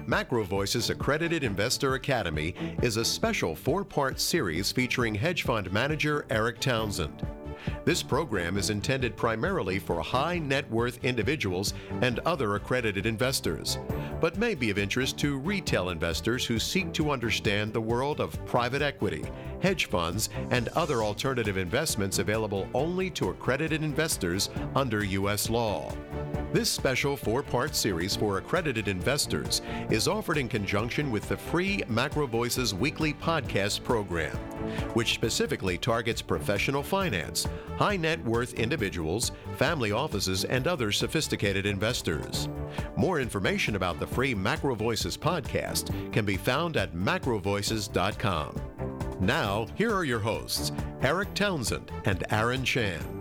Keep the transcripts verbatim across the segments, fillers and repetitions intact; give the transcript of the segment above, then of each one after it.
Macro Voices Accredited Investor Academy is a special four-part series featuring hedge fund manager Eric Townsend. This program is intended primarily for high net worth individuals and other accredited investors, but may be of interest to retail investors who seek to understand the world of private equity, hedge funds, and other alternative investments available only to accredited investors under U S law. This special four-part series for accredited investors is offered in conjunction with the free Macro Voices weekly podcast program, which specifically targets professional finance, high net worth individuals, family offices, and other sophisticated investors. More information about the free Macro Voices podcast can be found at macro voices dot com. Now, here are your hosts, Eric Townsend and Aaron Chan.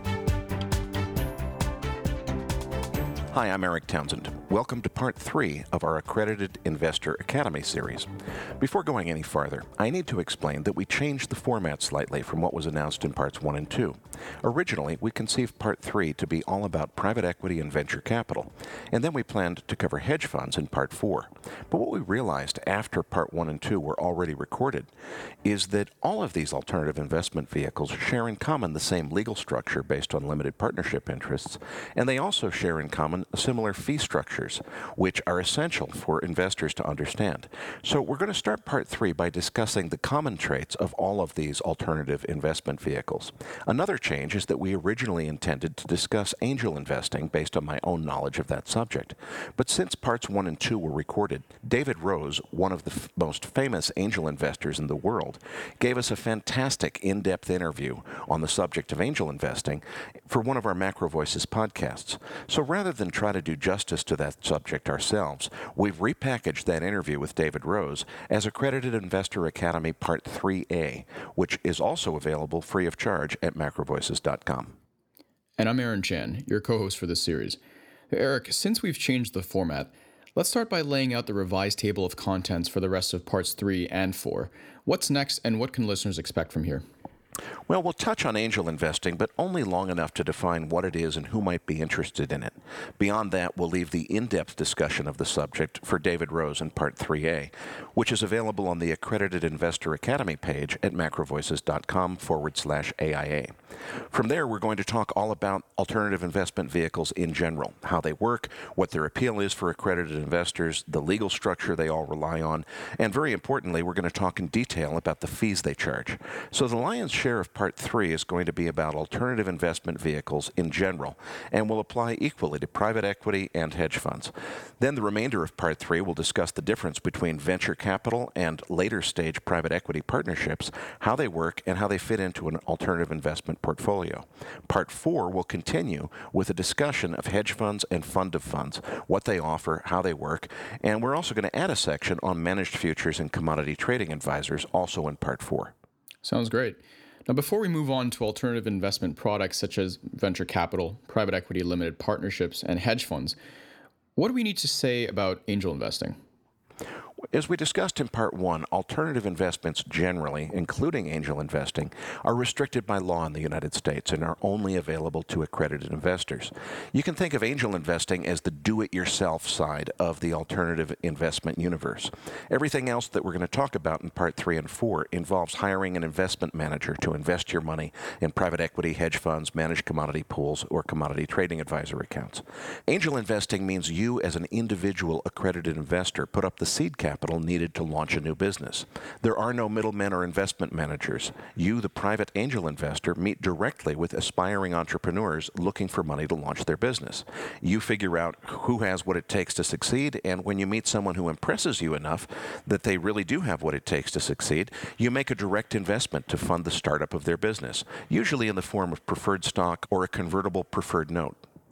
Hi, I'm Eric Townsend. Welcome to part three of our Accredited Investor Academy series. Before going any farther, I need to explain that we changed the format slightly from what was announced in parts one and two. Originally, we conceived part three to be all about private equity and venture capital, and then we planned to cover hedge funds in part four. But what we realized after part one and two were already recorded is that all of these alternative investment vehicles share in common the same legal structure based on limited partnership interests, and they also share in common similar fee structures, which are essential for investors to understand. So we're going to start part three by discussing the common traits of all of these alternative investment vehicles. Another change is that we originally intended to discuss angel investing based on my own knowledge of that subject. But since parts one and two were recorded, David Rose, one of the f- most famous angel investors in the world, gave us a fantastic in-depth interview on the subject of angel investing for one of our Macro Voices podcasts. So rather than try to do justice to that subject ourselves, we've repackaged that interview with David Rose as Accredited Investor Academy Part three A, which is also available free of charge at macro voices dot com. And I'm Aaron Chan, your co-host for this series. Eric, since we've changed the format, let's start by laying out the revised table of contents for the rest of parts three and four. What's next, and what can listeners expect from here? Well, we'll touch on angel investing, but only long enough to define what it is and who might be interested in it. Beyond that, we'll leave the in-depth discussion of the subject for David Rose in Part three A, which is available on the Accredited Investor Academy page at macro voices dot com forward slash A I A. From there, we're going to talk all about alternative investment vehicles in general, how they work, what their appeal is for accredited investors, the legal structure they all rely on, and very importantly, we're going to talk in detail about the fees they charge. So the lion's share of Part three is going to be about alternative investment vehicles in general and will apply equally to private equity and hedge funds. Then the remainder of Part three will discuss the difference between venture capital and later stage private equity partnerships, how they work, and how they fit into an alternative investment portfolio. Part four will continue with a discussion of hedge funds and fund of funds, what they offer, how they work, and we're also going to add a section on managed futures and commodity trading advisors also in Part four. Sounds great. Now, before we move on to alternative investment products such as venture capital, private equity limited partnerships, and hedge funds, what do we need to say about angel investing? As we discussed in Part one, alternative investments generally, including angel investing, are restricted by law in the United States and are only available to accredited investors. You can think of angel investing as the do-it-yourself side of the alternative investment universe. Everything else that we're going to talk about in Part three and four involves hiring an investment manager to invest your money in private equity, hedge funds, managed commodity pools, or commodity trading advisor accounts. Angel investing means you, as an individual accredited investor, put up the seed capital capital needed to launch a new business. There are no middlemen or investment managers. You, the private angel investor, meet directly with aspiring entrepreneurs looking for money to launch their business. You figure out who has what it takes to succeed, and when you meet someone who impresses you enough that they really do have what it takes to succeed, you make a direct investment to fund the startup of their business, usually in the form of preferred stock or a convertible preferred note.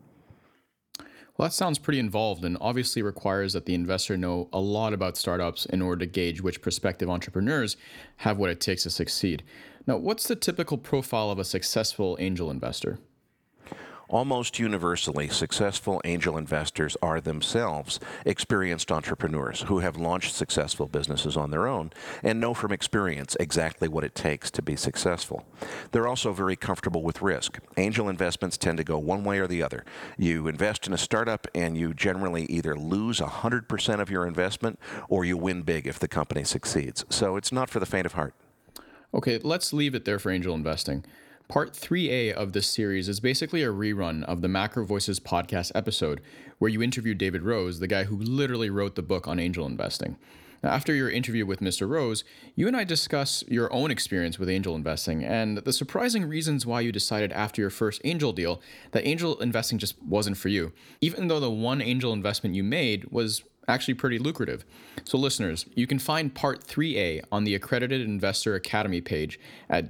Well, that sounds pretty involved and obviously requires that the investor know a lot about startups in order to gauge which prospective entrepreneurs have what it takes to succeed. Now, what's the typical profile of a successful angel investor? Almost universally, successful angel investors are themselves experienced entrepreneurs who have launched successful businesses on their own and know from experience exactly what it takes to be successful. They're also very comfortable with risk. Angel investments tend to go one way or the other. You invest in a startup and you generally either lose one hundred percent of your investment or you win big if the company succeeds. So it's not for the faint of heart. Okay, let's leave it there for angel investing. Part three A of this series is basically a rerun of the Macro Voices podcast episode where you interviewed David Rose, the guy who literally wrote the book on angel investing. Now, after your interview with Mister Rose, you and I discuss your own experience with angel investing and the surprising reasons why you decided after your first angel deal that angel investing just wasn't for you, even though the one angel investment you made was actually pretty lucrative. So listeners, you can find part three A on the Accredited Investor Academy page at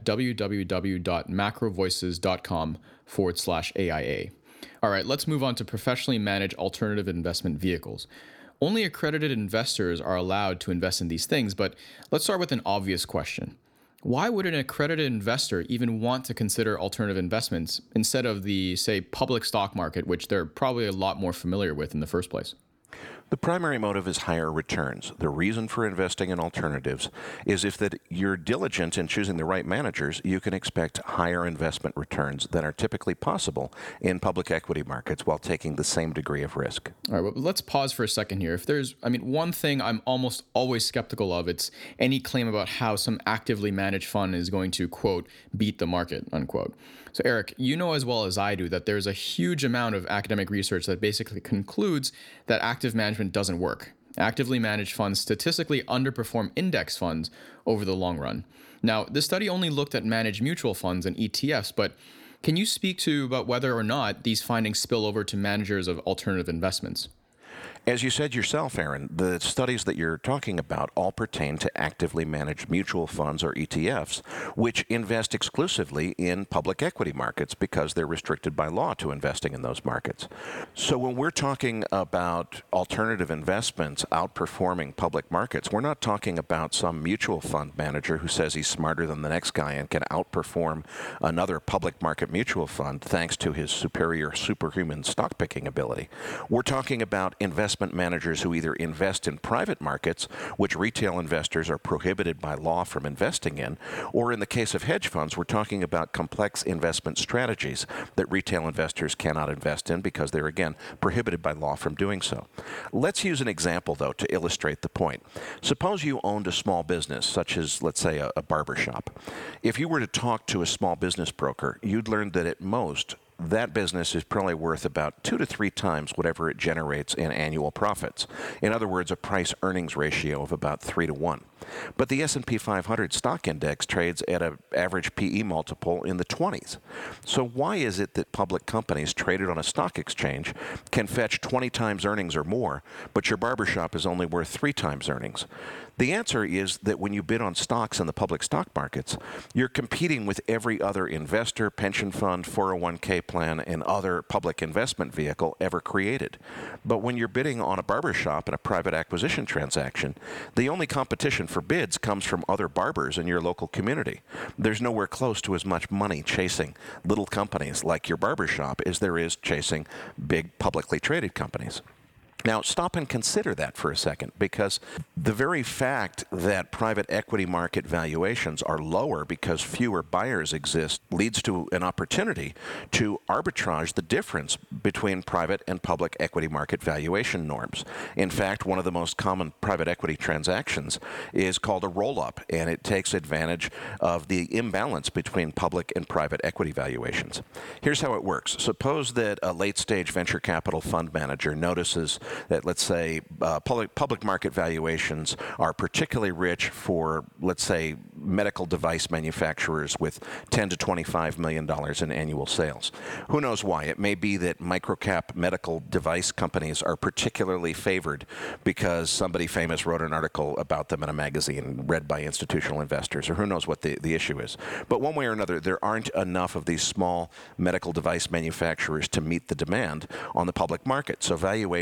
www.macrovoices.com forward slash AIA. All right, let's move on to professionally managed alternative investment vehicles. Only accredited investors are allowed to invest in these things, but let's start with an obvious question. Why would an accredited investor even want to consider alternative investments instead of the, say, public stock market, which they're probably a lot more familiar with in the first place? The primary motive is higher returns. The reason for investing in alternatives is if that you're diligent in choosing the right managers, you can expect higher investment returns than are typically possible in public equity markets while taking the same degree of risk. All right, well, let's pause for a second here. If there's, I mean, one thing I'm almost always skeptical of, it's any claim about how some actively managed fund is going to, quote, beat the market, unquote. So Eric, you know as well as I do that there's a huge amount of academic research that basically concludes that active management doesn't work. Actively managed funds statistically underperform index funds over the long run. Now, this study only looked at managed mutual funds and E T Fs, but can you speak to about whether or not these findings spill over to managers of alternative investments? As you said yourself, Aaron, the studies that you're talking about all pertain to actively managed mutual funds or E T Fs, which invest exclusively in public equity markets because they're restricted by law to investing in those markets. So when we're talking about alternative investments outperforming public markets, we're not talking about some mutual fund manager who says he's smarter than the next guy and can outperform another public market mutual fund thanks to his superior superhuman stock picking ability. We're talking about investment managers who either invest in private markets, which retail investors are prohibited by law from investing in, or in the case of hedge funds, we're talking about complex investment strategies that retail investors cannot invest in because they're, again, prohibited by law from doing so. Let's use an example, though, to illustrate the point. Suppose you owned a small business, such as, let's say, a, a barber shop. If you were to talk to a small business broker, you'd learn that at most, that business is probably worth about two to three times whatever it generates in annual profits. In other words, a price-earnings ratio of about three to one. But the S and P five hundred stock index trades at an average P E multiple in the twenties. So why is it that public companies traded on a stock exchange can fetch twenty times earnings or more, but your barbershop is only worth three times earnings? The answer is that when you bid on stocks in the public stock markets, you're competing with every other investor, pension fund, four oh one k plan, and other public investment vehicle ever created. But when you're bidding on a barbershop in a private acquisition transaction, the only competition for bids comes from other barbers in your local community. There's nowhere close to as much money chasing little companies like your barbershop as there is chasing big publicly traded companies. Now, stop and consider that for a second, because the very fact that private equity market valuations are lower because fewer buyers exist leads to an opportunity to arbitrage the difference between private and public equity market valuation norms. In fact, one of the most common private equity transactions is called a roll-up, and it takes advantage of the imbalance between public and private equity valuations. Here's how it works. Suppose that a late-stage venture capital fund manager notices that, let's say, uh, public, public market valuations are particularly rich for, let's say, medical device manufacturers with ten to twenty-five million dollars in annual sales. Who knows why? It may be that microcap medical device companies are particularly favored because somebody famous wrote an article about them in a magazine read by institutional investors, or who knows what the, the issue is. But one way or another, there aren't enough of these small medical device manufacturers to meet the demand on the public market, so valuations are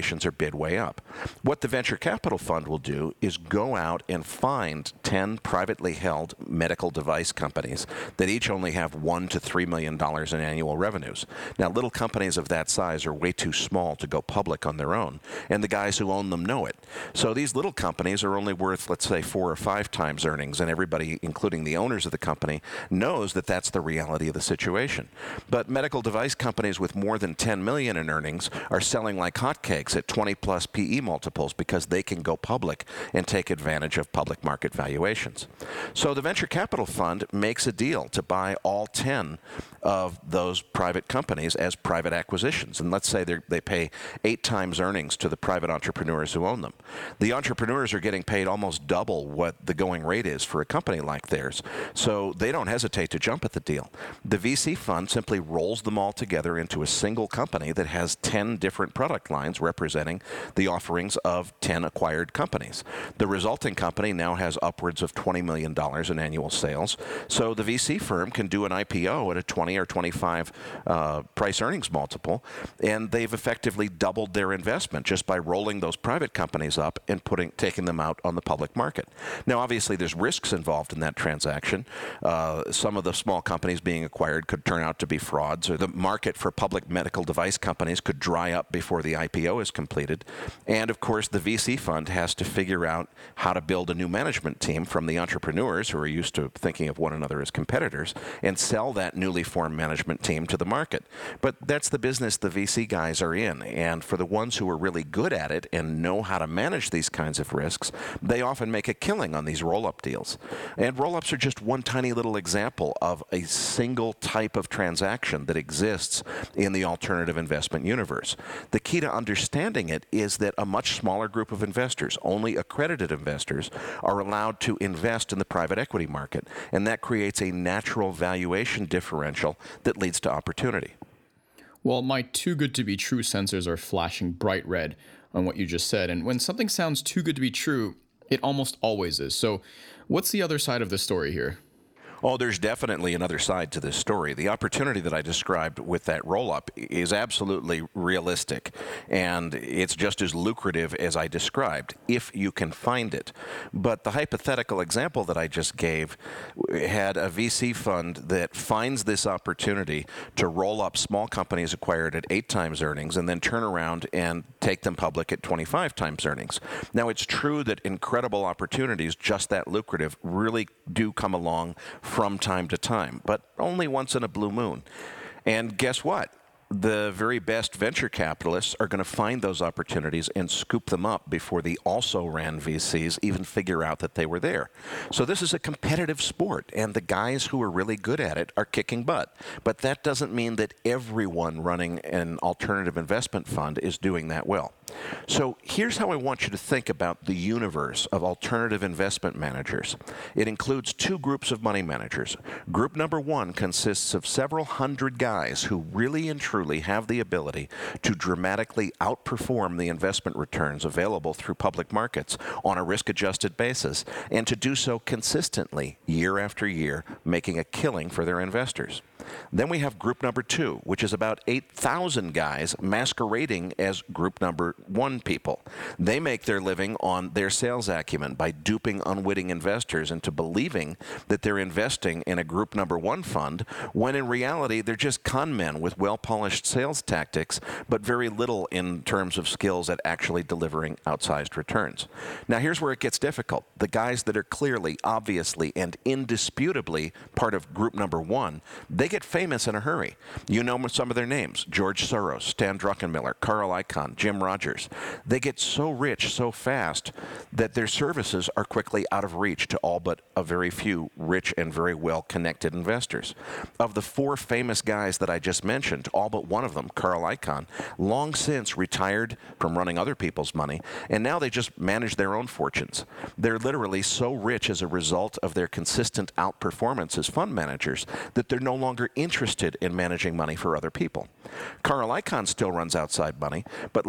bid way up. What the venture capital fund will do is go out and find ten privately held medical device companies that each only have one to three million dollars in annual revenues. Now, little companies of that size are way too small to go public on their own, and the guys who own them know it. So these little companies are only worth, let's say, four or five times earnings, and everybody, including the owners of the company, knows that that's the reality of the situation. But medical device companies with more than ten million dollars in earnings are selling like hotcakes at twenty plus P E multiples because they can go public and take advantage of public market valuations. So the venture capital fund makes a deal to buy all ten of those private companies as private acquisitions. And let's say they pay eight times earnings to the private entrepreneurs who own them. The entrepreneurs are getting paid almost double what the going rate is for a company like theirs. So they don't hesitate to jump at the deal. The V C fund simply rolls them all together into a single company that has ten different product lines representing the offerings of ten acquired companies. The resulting company now has upwards of twenty million dollars in annual sales. So the V C firm can do an I P O at a twenty or twenty-five uh, price earnings multiple, and they've effectively doubled their investment just by rolling those private companies up and putting taking them out on the public market. Now, obviously, there's risks involved in that transaction. Uh, some of the small companies being acquired could turn out to be frauds, or the market for public medical device companies could dry up before the I P O is completed. And, of course, the V C fund has to figure out how to build a new management team from the entrepreneurs who are used to thinking of one another as competitors and sell that newly formed management team to the market. But that's the business the V C guys are in. And for the ones who are really good at it and know how to manage these kinds of risks, they often make a killing on these roll-up deals. And roll-ups are just one tiny little example of a single type of transaction that exists in the alternative investment universe. The key to understanding it is that a much smaller group of investors, only accredited investors, are allowed to invest in the private equity market, and that creates a natural valuation differential that leads to opportunity. Well, my too good to be true sensors are flashing bright red on what you just said, and when something sounds too good to be true, it almost always is. So what's the other side of the story here? Oh, there's definitely another side to this story. The opportunity that I described with that roll-up is absolutely realistic, and it's just as lucrative as I described, if you can find it. But the hypothetical example that I just gave had a V C fund that finds this opportunity to roll up small companies acquired at eight times earnings and then turn around and take them public at twenty-five times earnings. Now, it's true that incredible opportunities, just that lucrative, really do come along from time to time, but only once in a blue moon. And guess what? The very best venture capitalists are going to find those opportunities and scoop them up before the also-ran V Cs even figure out that they were there. So this is a competitive sport, and the guys who are really good at it are kicking butt. But that doesn't mean that everyone running an alternative investment fund is doing that well. So here's how I want you to think about the universe of alternative investment managers. It includes two groups of money managers. Group number one consists of several hundred guys who really and truly have the ability to dramatically outperform the investment returns available through public markets on a risk-adjusted basis, and to do so consistently year after year, making a killing for their investors. Then we have group number two, which is about eight thousand guys masquerading as group number one people. They make their living on their sales acumen by duping unwitting investors into believing that they're investing in a group number one fund, when in reality they're just con men with well-polished sales tactics, but very little in terms of skills at actually delivering outsized returns. Now here's where it gets difficult. The guys that are clearly, obviously, and indisputably part of group number one, they get famous in a hurry. You know some of their names: George Soros, Stan Druckenmiller, Carl Icahn, Jim Rogers. They get so rich so fast that their services are quickly out of reach to all but a very few rich and very well-connected investors. Of the four famous guys that I just mentioned, all but one of them, Carl Icahn, long since retired from running other people's money, and now they just manage their own fortunes. They're literally so rich as a result of their consistent outperformance as fund managers that they're no longer interested in managing money for other people. Carl Icahn still runs outside money, but last I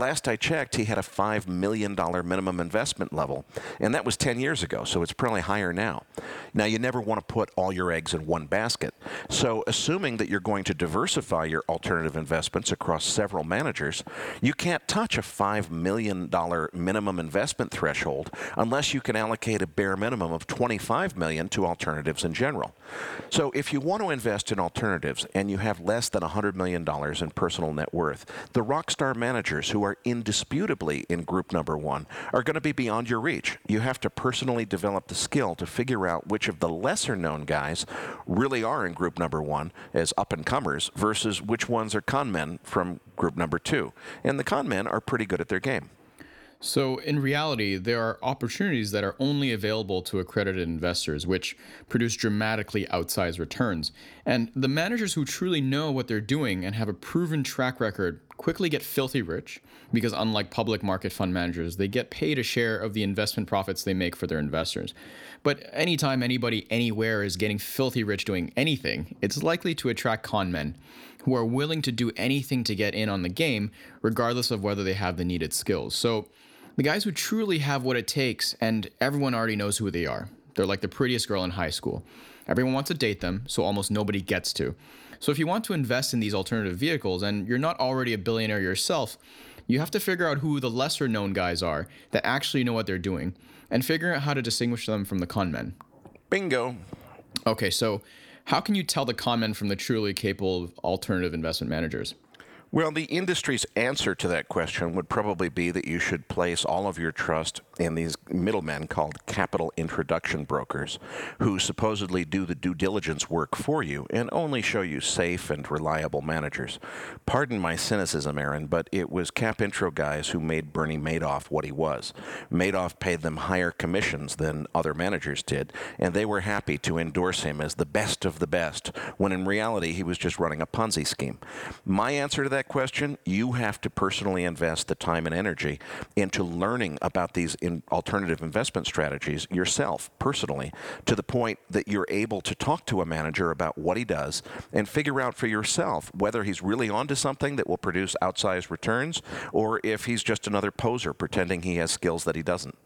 checked, he had a five million dollars minimum investment level, and that was ten years ago, so it's probably higher now. Now, you never want to put all your eggs in one basket. So assuming that you're going to diversify your alternative investments across several managers, you can't touch a five million dollars minimum investment threshold unless you can allocate a bare minimum of twenty-five million dollars to alternatives in general. So if you want to invest in alternatives and you have less than one hundred million dollars in personal net worth, the rockstar managers who are indisputably in group number one are going to be beyond your reach. You have to personally develop the skill to figure out which of the lesser known guys really are in group number one as up-and-comers versus which ones are con men from group number two. And the con men are pretty good at their game. So, in reality, there are opportunities that are only available to accredited investors, which produce dramatically outsized returns. And the managers who truly know what they're doing and have a proven track record quickly get filthy rich, because unlike public market fund managers, they get paid a share of the investment profits they make for their investors. But anytime anybody anywhere is getting filthy rich doing anything, it's likely to attract con men who are willing to do anything to get in on the game, regardless of whether they have the needed skills. So, the guys who truly have what it takes, and everyone already knows who they are. They're like the prettiest girl in high school. Everyone wants to date them, so almost nobody gets to. So if you want to invest in these alternative vehicles, and you're not already a billionaire yourself, you have to figure out who the lesser known guys are that actually know what they're doing, and figure out how to distinguish them from the con men. Bingo. Okay, so how can you tell the con men from the truly capable alternative investment managers? Well, the industry's answer to that question would probably be that you should place all of your trust in these middlemen called capital introduction brokers, who supposedly do the due diligence work for you and only show you safe and reliable managers. Pardon my cynicism, Aaron, but it was cap intro guys who made Bernie Madoff what he was. Madoff paid them higher commissions than other managers did, and they were happy to endorse him as the best of the best, when in reality he was just running a Ponzi scheme. My answer to that question, you have to personally invest the time and energy into learning about these in alternative investment strategies yourself, personally, to the point that you're able to talk to a manager about what he does and figure out for yourself whether he's really onto something that will produce outsized returns or if he's just another poser pretending he has skills that he doesn't.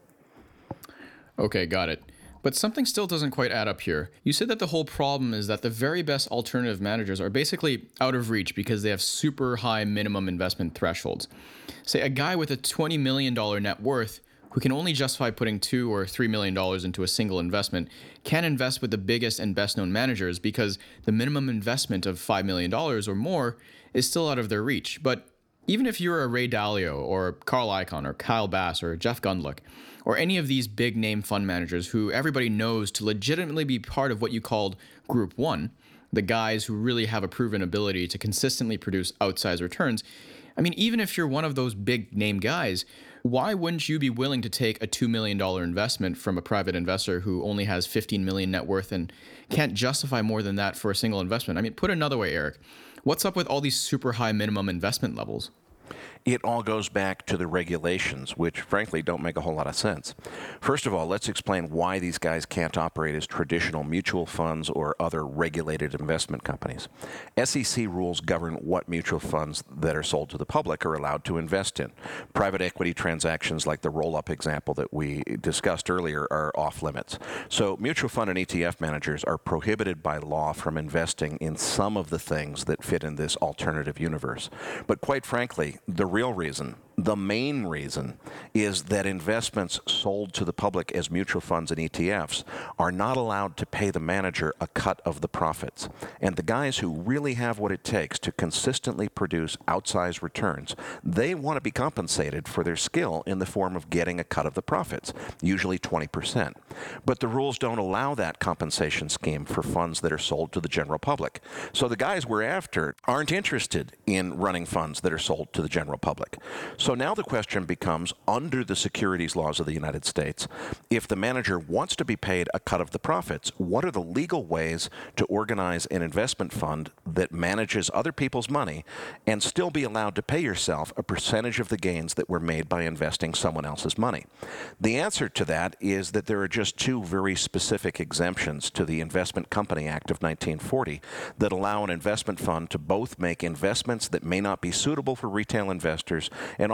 Okay, got it. But something still doesn't quite add up here. You said that the whole problem is that the very best alternative managers are basically out of reach because they have super high minimum investment thresholds. Say a guy with a twenty million dollars net worth who can only justify putting two or three million dollars into a single investment can invest with the biggest and best known managers because the minimum investment of five million dollars or more is still out of their reach. But even if you're a Ray Dalio or Carl Icahn or Kyle Bass or Jeff Gundlach, or any of these big name fund managers who everybody knows to legitimately be part of what you called Group One, the guys who really have a proven ability to consistently produce outsized returns, I mean, even if you're one of those big name guys, why wouldn't you be willing to take a two million dollars investment from a private investor who only has fifteen million dollars net worth and can't justify more than that for a single investment? I mean, put another way, Eric, what's up with all these super high minimum investment levels? It all goes back to the regulations, which frankly don't make a whole lot of sense. First of all, let's explain why these guys can't operate as traditional mutual funds or other regulated investment companies. S E C rules govern what mutual funds that are sold to the public are allowed to invest in. Private equity transactions like the roll-up example that we discussed earlier are off limits. So mutual fund and E T F managers are prohibited by law from investing in some of the things that fit in this alternative universe. But quite frankly, the real reason, the main reason, is that investments sold to the public as mutual funds and E T Fs are not allowed to pay the manager a cut of the profits. And the guys who really have what it takes to consistently produce outsized returns, they want to be compensated for their skill in the form of getting a cut of the profits, usually twenty percent. But the rules don't allow that compensation scheme for funds that are sold to the general public. So the guys we're after aren't interested in running funds that are sold to the general public. So now the question becomes, under the securities laws of the United States, if the manager wants to be paid a cut of the profits, what are the legal ways to organize an investment fund that manages other people's money and still be allowed to pay yourself a percentage of the gains that were made by investing someone else's money? The answer to that is that there are just two very specific exemptions to the Investment Company Act of nineteen forty that allow an investment fund to both make investments that may not be suitable for retail investors and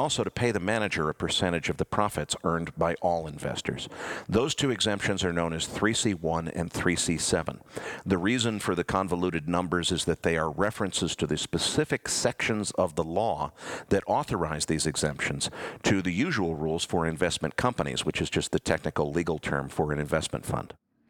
also to pay the manager a percentage of the profits earned by all investors. Those two exemptions are known as three C one and three C seven. The reason for the convoluted numbers is that they are references to the specific sections of the law that authorize these exemptions to the usual rules for investment companies, which is just the technical legal term for an investment fund.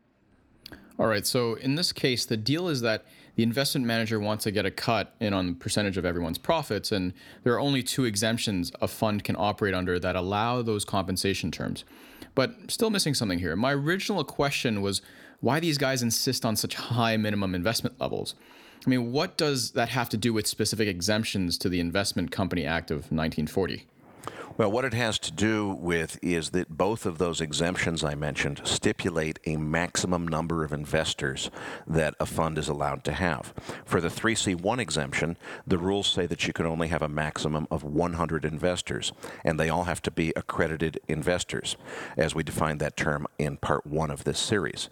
All right, so in this case, the deal is that the investment manager wants to get a cut in on the percentage of everyone's profits, and there are only two exemptions a fund can operate under that allow those compensation terms. But still missing something here. My original question was why these guys insist on such high minimum investment levels. I mean, what does that have to do with specific exemptions to the Investment Company Act of nineteen forty? Well, what it has to do with is that both of those exemptions I mentioned stipulate a maximum number of investors that a fund is allowed to have. For the three C one exemption, the rules say that you can only have a maximum of one hundred investors, and they all have to be accredited investors, as we define that term in part one of this series.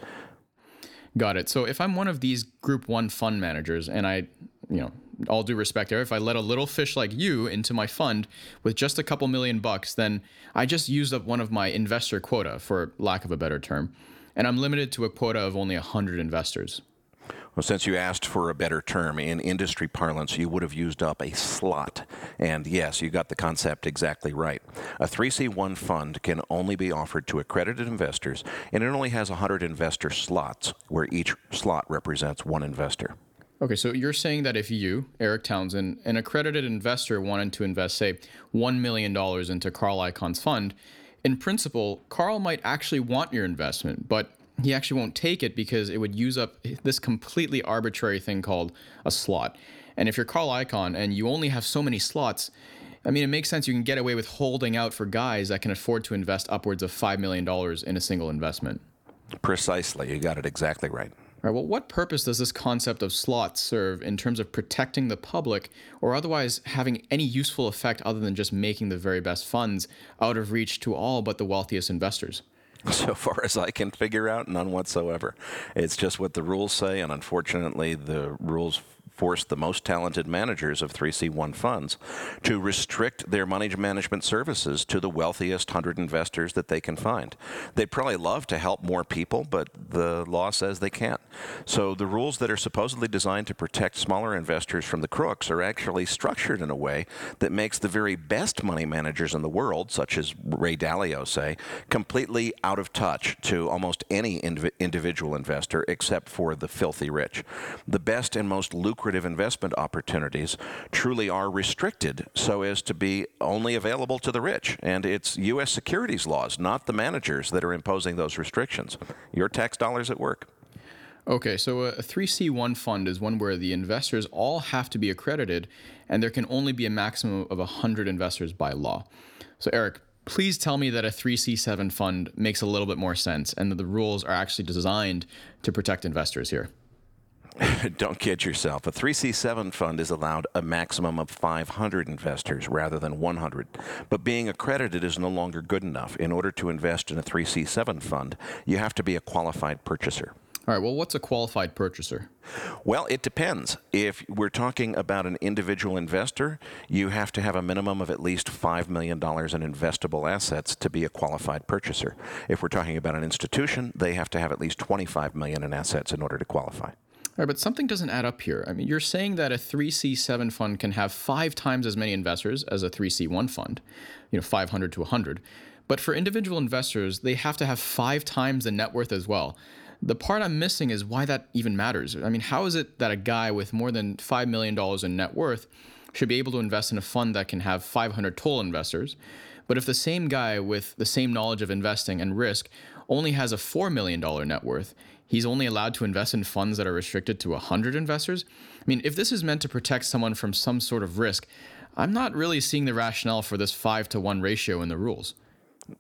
Got it. So if I'm one of these Group one fund managers and I, you know, all due respect there, if I let a little fish like you into my fund with just a couple million bucks, then I just used up one of my investor quota, for lack of a better term, and I'm limited to a quota of only one hundred investors. Well, since you asked for a better term, in industry parlance, you would have used up a slot. And yes, you got the concept exactly right. A three C one fund can only be offered to accredited investors, and it only has one hundred investor slots, where each slot represents one investor. Okay, so you're saying that if you, Eric Townsend, an accredited investor, wanted to invest, say, one million dollars into Carl Icahn's fund, in principle, Carl might actually want your investment, but he actually won't take it because it would use up this completely arbitrary thing called a slot. And if you're Carl Icahn and you only have so many slots, I mean, it makes sense you can get away with holding out for guys that can afford to invest upwards of five million dollars in a single investment. Precisely. You got it exactly right. All right, well, what purpose does this concept of slots serve in terms of protecting the public or otherwise having any useful effect other than just making the very best funds out of reach to all but the wealthiest investors? So far as I can figure out, none whatsoever. It's just what the rules say, and unfortunately the rules force the most talented managers of three C one funds to restrict their money management services to the wealthiest one hundred investors that they can find. They'd probably love to help more people, but the law says they can't. So the rules that are supposedly designed to protect smaller investors from the crooks are actually structured in a way that makes the very best money managers in the world, such as Ray Dalio, say, completely out of touch to almost any indiv- individual investor except for the filthy rich. The best and most lucrative investment opportunities truly are restricted so as to be only available to the rich. And it's U S securities laws, not the managers, that are imposing those restrictions. Your tax dollars at work. Okay, so a three C one fund is one where the investors all have to be accredited, and there can only be a maximum of one hundred investors by law. So Eric, please tell me that a three C seven fund makes a little bit more sense and that the rules are actually designed to protect investors here. Don't kid yourself. A three C seven fund is allowed a maximum of five hundred investors rather than one hundred. But being accredited is no longer good enough. In order to invest in a three C seven fund, you have to be a qualified purchaser. All right, well, what's a qualified purchaser? Well, it depends. If we're talking about an individual investor, you have to have a minimum of at least five million dollars in investable assets to be a qualified purchaser. If we're talking about an institution, they have to have at least twenty-five million dollars in assets in order to qualify. All right, but something doesn't add up here. I mean, you're saying that a three C seven fund can have five times as many investors as a three C one fund, you know, five hundred to one hundred. But for individual investors, they have to have five times the net worth as well. The part I'm missing is why that even matters. I mean, how is it that a guy with more than five million dollars in net worth should be able to invest in a fund that can have five hundred total investors, but if the same guy with the same knowledge of investing and risk only has a four million dollars net worth, he's only allowed to invest in funds that are restricted to one hundred investors? I mean, if this is meant to protect someone from some sort of risk, I'm not really seeing the rationale for this five to one ratio in the rules.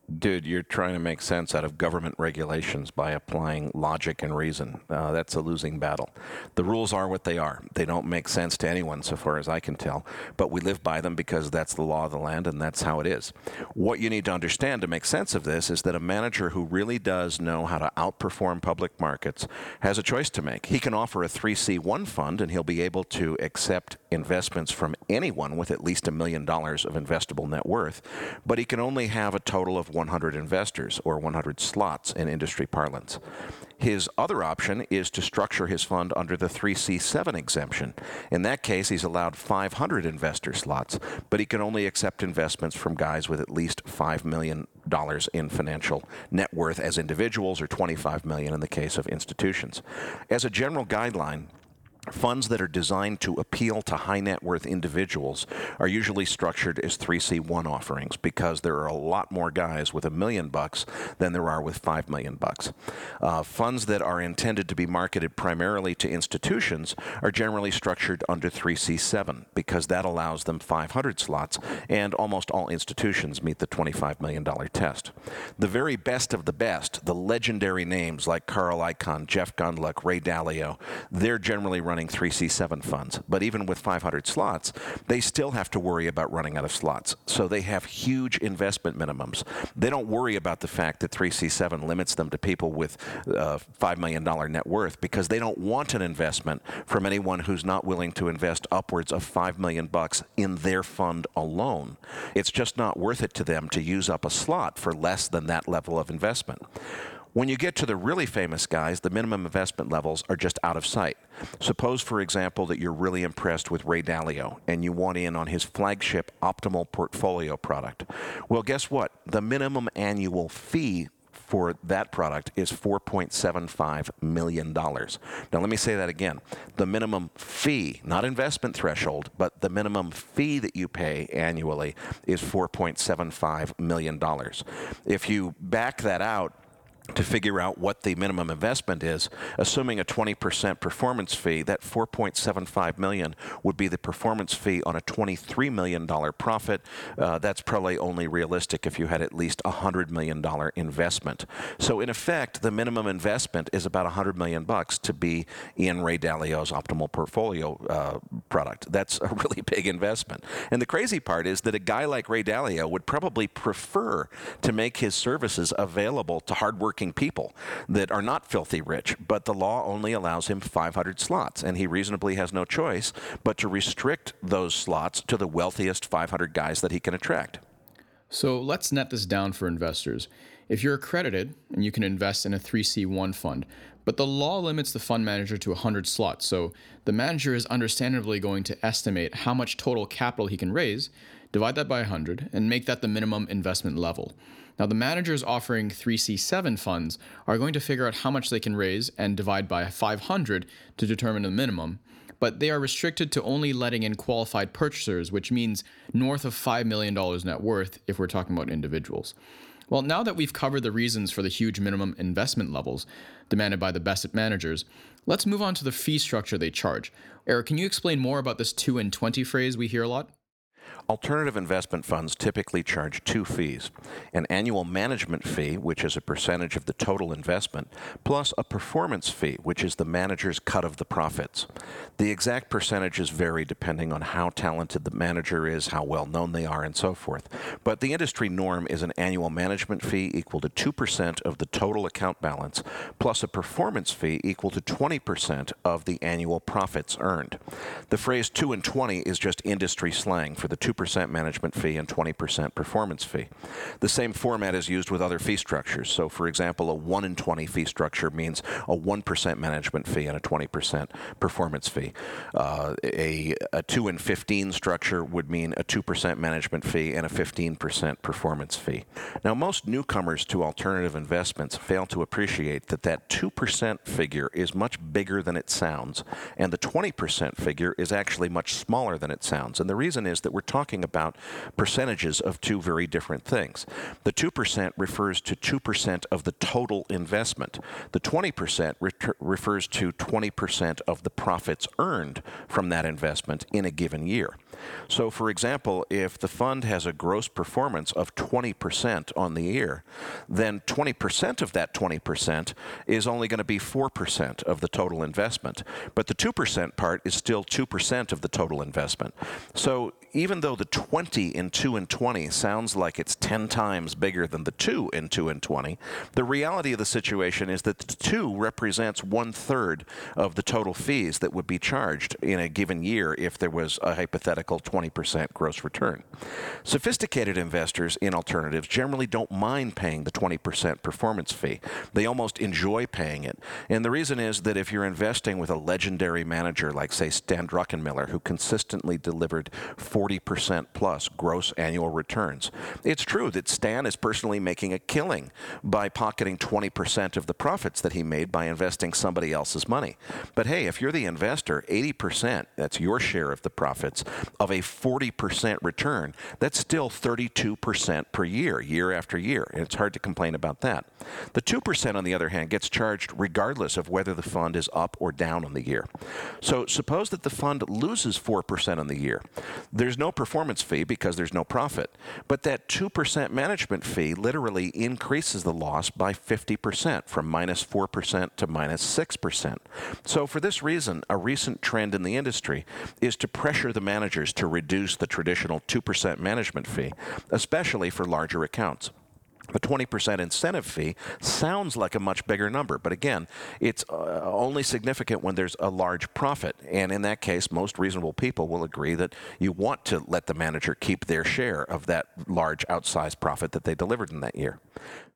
Dude, you're trying to make sense out of government regulations by applying logic and reason. Uh, that's a losing battle. The rules are what they are. They don't make sense to anyone, so far as I can tell, but we live by them because that's the law of the land and that's how it is. What you need to understand to make sense of this is that a manager who really does know how to outperform public markets has a choice to make. He can offer a three C one fund, and he'll be able to accept investments from anyone with at least a million dollars of investable net worth, but he can only have a total of one hundred investors, or one hundred slots in industry parlance. His other option is to structure his fund under the three C seven exemption. In that case, he's allowed five hundred investor slots, but he can only accept investments from guys with at least five million dollars in financial net worth as individuals, or twenty-five million dollars in the case of institutions. As a general guideline, funds that are designed to appeal to high net worth individuals are usually structured as three C one offerings, because there are a lot more guys with a million bucks than there are with five million bucks. Uh, funds that are intended to be marketed primarily to institutions are generally structured under three C seven, because that allows them five hundred slots, and almost all institutions meet the twenty-five million dollars test. The very best of the best, the legendary names like Carl Icahn, Jeff Gundlach, Ray Dalio, they're generally running running three C seven funds, but even with five hundred slots, they still have to worry about running out of slots. So they have huge investment minimums. They don't worry about the fact that three C seven limits them to people with uh, five million dollars net worth, because they don't want an investment from anyone who's not willing to invest upwards of five million bucks in their fund alone. It's just not worth it to them to use up a slot for less than that level of investment. When you get to the really famous guys, the minimum investment levels are just out of sight. Suppose, for example, that you're really impressed with Ray Dalio and you want in on his flagship Optimal Portfolio product. Well, guess what? The minimum annual fee for that product is four point seven five million dollars. Now, let me say that again. The minimum fee, not investment threshold, but the minimum fee that you pay annually is four point seven five million dollars. If you back that out to figure out what the minimum investment is, assuming a twenty percent performance fee, that four point seven five million dollars would be the performance fee on a twenty-three million dollars profit. Uh, that's probably only realistic if you had at least a one hundred million dollars investment. So in effect, the minimum investment is about one hundred million dollars bucks to be in Ray Dalio's Optimal Portfolio uh, product. That's a really big investment. And the crazy part is that a guy like Ray Dalio would probably prefer to make his services available to hardworking people that are not filthy rich, but the law only allows him five hundred slots, and he reasonably has no choice but to restrict those slots to the wealthiest five hundred guys that he can attract. So let's net this down for investors. If you're accredited and you can invest in a three C one fund, but the law limits the fund manager to one hundred slots, so the manager is understandably going to estimate how much total capital he can raise, divide that by one hundred, and make that the minimum investment level. Now, the managers offering three C seven funds are going to figure out how much they can raise and divide by five hundred to determine the minimum, but they are restricted to only letting in qualified purchasers, which means north of five million dollars net worth if we're talking about individuals. Well, now that we've covered the reasons for the huge minimum investment levels demanded by the best managers, let's move on to the fee structure they charge. Eric, can you explain more about this two and twenty phrase we hear a lot? Alternative investment funds typically charge two fees: an annual management fee, which is a percentage of the total investment, plus a performance fee, which is the manager's cut of the profits. The exact percentages vary depending on how talented the manager is, how well known they are, and so forth. But the industry norm is an annual management fee equal to two percent of the total account balance, plus a performance fee equal to twenty percent of the annual profits earned. The phrase two and twenty is just industry slang for the two percent management fee and twenty percent performance fee. The same format is used with other fee structures. So, for example, a one and twenty fee structure means a one percent management fee and a twenty percent performance fee. Uh, a, a two and fifteen structure would mean a two percent management fee and a fifteen percent performance fee. Now, most newcomers to alternative investments fail to appreciate that that two percent figure is much bigger than it sounds, and the twenty percent figure is actually much smaller than it sounds. And the reason is that we're talking talking about percentages of two very different things. The two percent refers to two percent of the total investment. The twenty percent re- refers to twenty percent of the profits earned from that investment in a given year. So, for example, if the fund has a gross performance of twenty percent on the year, then twenty percent of that twenty percent is only going to be four percent of the total investment. But the two percent part is still two percent of the total investment. So even though the twenty in two and twenty sounds like it's ten times bigger than the two in two and twenty, the reality of the situation is that the two represents one-third of the total fees that would be charged in a given year if there was a hypothetical twenty percent gross return. Sophisticated investors in alternatives generally don't mind paying the twenty percent performance fee. They almost enjoy paying it. And the reason is that if you're investing with a legendary manager like, say, Stan Druckenmiller, who consistently delivered forty percent plus gross annual returns, it's true that Stan is personally making a killing by pocketing twenty percent of the profits that he made by investing somebody else's money. But hey, if you're the investor, eighty percent, that's your share of the profits, of a forty percent return, that's still thirty-two percent per year, year after year. And it's hard to complain about that. The two percent, on the other hand, gets charged regardless of whether the fund is up or down on the year. So suppose that the fund loses four percent on the year. There's no performance fee because there's no profit. But that two percent management fee literally increases the loss by fifty percent, from minus four percent to minus six percent. So for this reason, a recent trend in the industry is to pressure the managers to reduce the traditional two percent management fee, especially for larger accounts. The twenty percent incentive fee sounds like a much bigger number, but again, it's uh, only significant when there's a large profit. And in that case, most reasonable people will agree that you want to let the manager keep their share of that large outsized profit that they delivered in that year.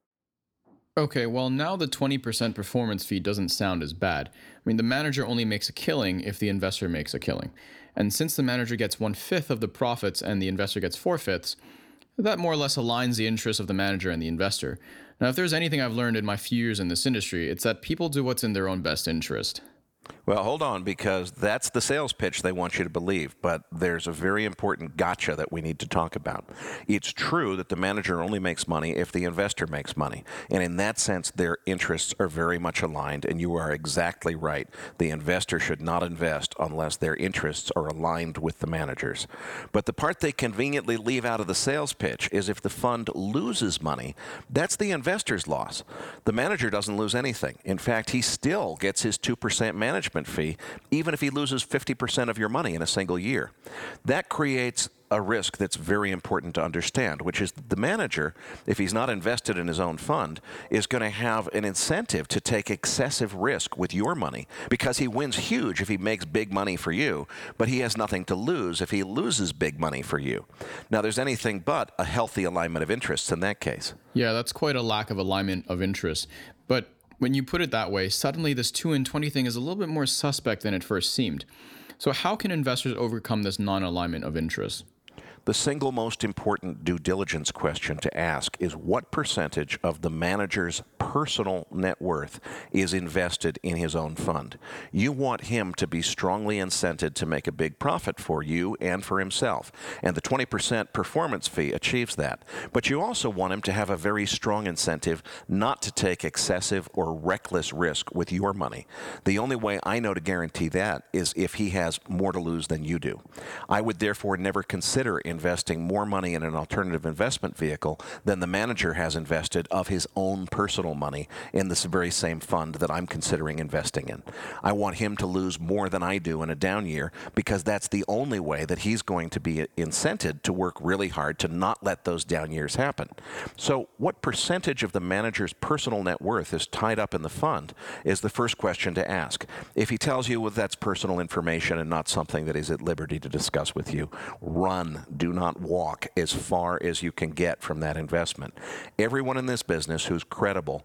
Okay, well, now the twenty percent performance fee doesn't sound as bad. I mean, the manager only makes a killing if the investor makes a killing. And since the manager gets one-fifth of the profits and the investor gets four-fifths, that more or less aligns the interests of the manager and the investor. Now, if there's anything I've learned in my few years in this industry, it's that people do what's in their own best interest. Well, hold on, because that's the sales pitch they want you to believe, but there's a very important gotcha that we need to talk about. It's true that the manager only makes money if the investor makes money, and in that sense, their interests are very much aligned, and you are exactly right. The investor should not invest unless their interests are aligned with the manager's. But the part they conveniently leave out of the sales pitch is if the fund loses money, that's the investor's loss. The manager doesn't lose anything. In fact, he still gets his two percent management fee, even if he loses fifty percent of your money in a single year. That creates a risk that's very important to understand, which is the manager, if he's not invested in his own fund, is going to have an incentive to take excessive risk with your money, because he wins huge if he makes big money for you, but he has nothing to lose if he loses big money for you. Now, there's anything but a healthy alignment of interests in that case. Yeah, that's quite a lack of alignment of interest. But when you put it that way, suddenly this two and twenty thing is a little bit more suspect than it first seemed. So how can investors overcome this non-alignment of interest? The single most important due diligence question to ask is what percentage of the manager's personal net worth is invested in his own fund. You want him to be strongly incented to make a big profit for you and for himself, and the twenty percent performance fee achieves that. But you also want him to have a very strong incentive not to take excessive or reckless risk with your money. The only way I know to guarantee that is if he has more to lose than you do. I would therefore never consider investing more money in an alternative investment vehicle than the manager has invested of his own personal money in this very same fund that I'm considering investing in. I want him to lose more than I do in a down year, because that's the only way that he's going to be incented to work really hard to not let those down years happen. So what percentage of the manager's personal net worth is tied up in the fund is the first question to ask. If he tells you, well, that's personal information and not something that he's at liberty to discuss with you, run. Do not walk as far as you can get from that investment. Everyone in this business who's credible